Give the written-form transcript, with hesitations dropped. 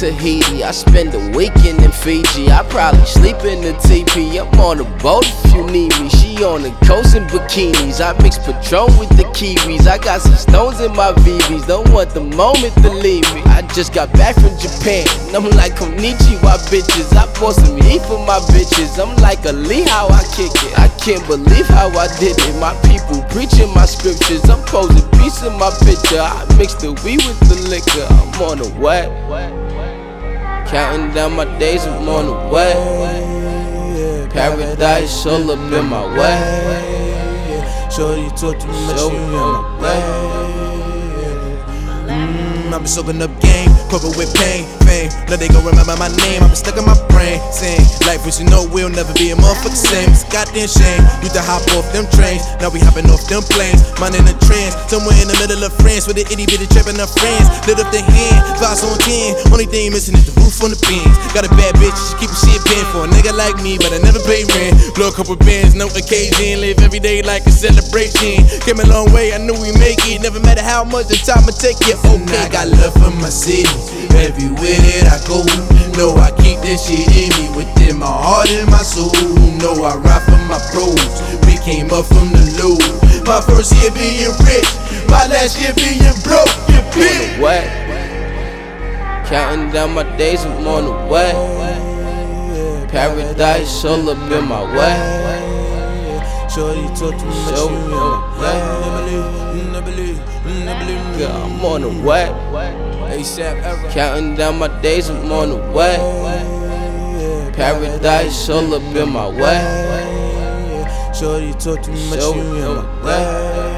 Tahiti. I spend a weekend in Fiji. I probably sleep in the teepee. I'm on a boat if you need me. She on the coast in bikinis. I mix Patron with the Kiwis. I got some stones in my VVs. Don't want the moment to leave me. I just got back from Japan. And I'm like konnichiwa bitches. I bought some heat for my bitches. I'm like Ali how I kick it. I can't believe how I did it. My people preaching my scriptures. I'm posing peace in my picture. I mix the weed with the liquor. I'm on the way. Counting down my days, I'm on the way. Paradise all up in my way. Shorty talk too much, you in my way. I've been soaking up game, covered with pain, fame. Now they gon' remember my name, I've been stuck in my brain. Saying, life which you know will never be a motherfucker same. It's a goddamn shame, used to hop off them trains. Now we hopping off them planes, minding the trends. Somewhere in the middle of France, with the itty bitty trapping her friends. Lit up the hand, vibes on 10. Only thing missing is the roof on the beams. Got a bad bitch, she keep a shit paying for a nigga like me, but I never pay rent. Blow a couple bands, no occasion. Live every day like a celebration. Came a long way, I knew we make it. Never matter how much the time it take it. Okay, got love for my city. Everywhere that I go, know I keep this shit in me. Within my heart and my soul, know I ride for my pros. We came up from the low. My first year being rich, my last year being broke. You bitch. What? Counting down my days, I'm on the way. Paradise all up in my way. Shorty talk too much, you in my way. Girl, I'm on the way. Counting down my days, I'm on the way. Paradise all up in my way. Shorty talk too much, you in my way.